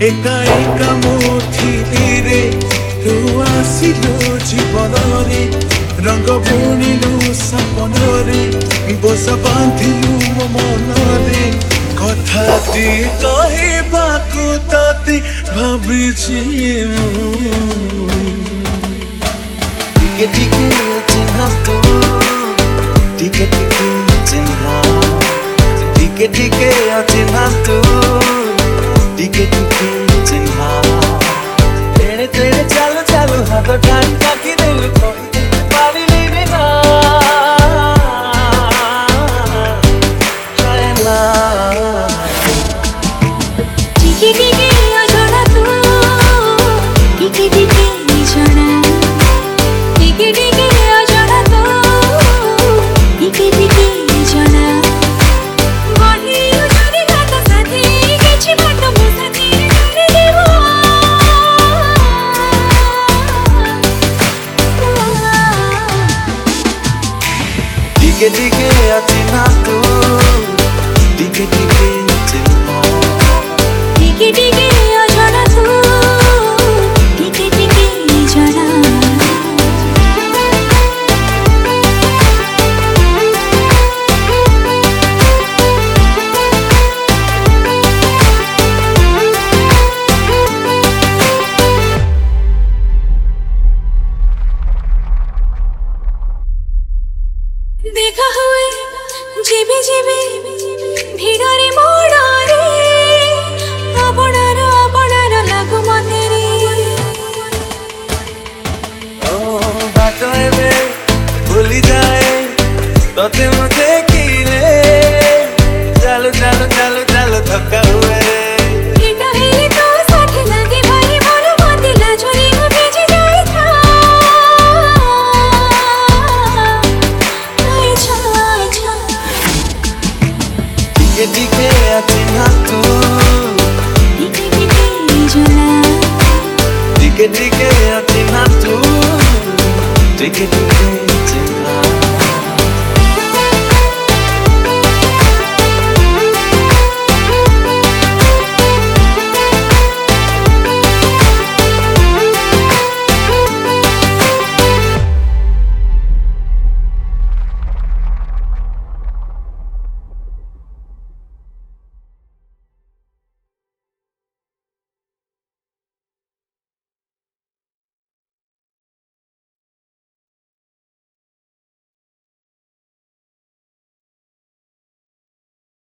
एका एका मोथिले तू आसिलो जीवन रे रंग बुणिलु सपन रे बोस बांधिलु मो मन रे कथा दी कहबाकू तते भाबिछि टिके टिके चिन्हा तू टिके टिके चिन्हा टिके टिके चिन्हा तू टिके टिके चिन्हा तेरे तेरे चलो चलो हाथ टाइम ताकि दिल कोई पारी लेने ना जाना टिके टिके अजोड़ा तू टिके टिके निजोड़ा टिके टिके अजोड़ा तू टिके टिके निजोड़ा बड़ी उजड़ी गाता साथी किछि बात मो साथी करे देबो टिके टिके चिन्हा तू टिके टिके चिन्हा टिके टिके अजोड़ा तू टिके टिके निजोड़ा देखा हुए जीबी जीबी भिड़रे मोड़रे अपनार लागू मते रे बात एबे भूली जाए तोते मुझे किरे चलो चलो चलो चलो थका हुए एटा हेले तो साथे लागे भारी मोर मते लाजरी हो भेजी जाई था आई छा टिके टिके चिन्हा तू टिके टिके निजोड़ा टिके टिके चिन्हा तू टिके टिके चिन्हा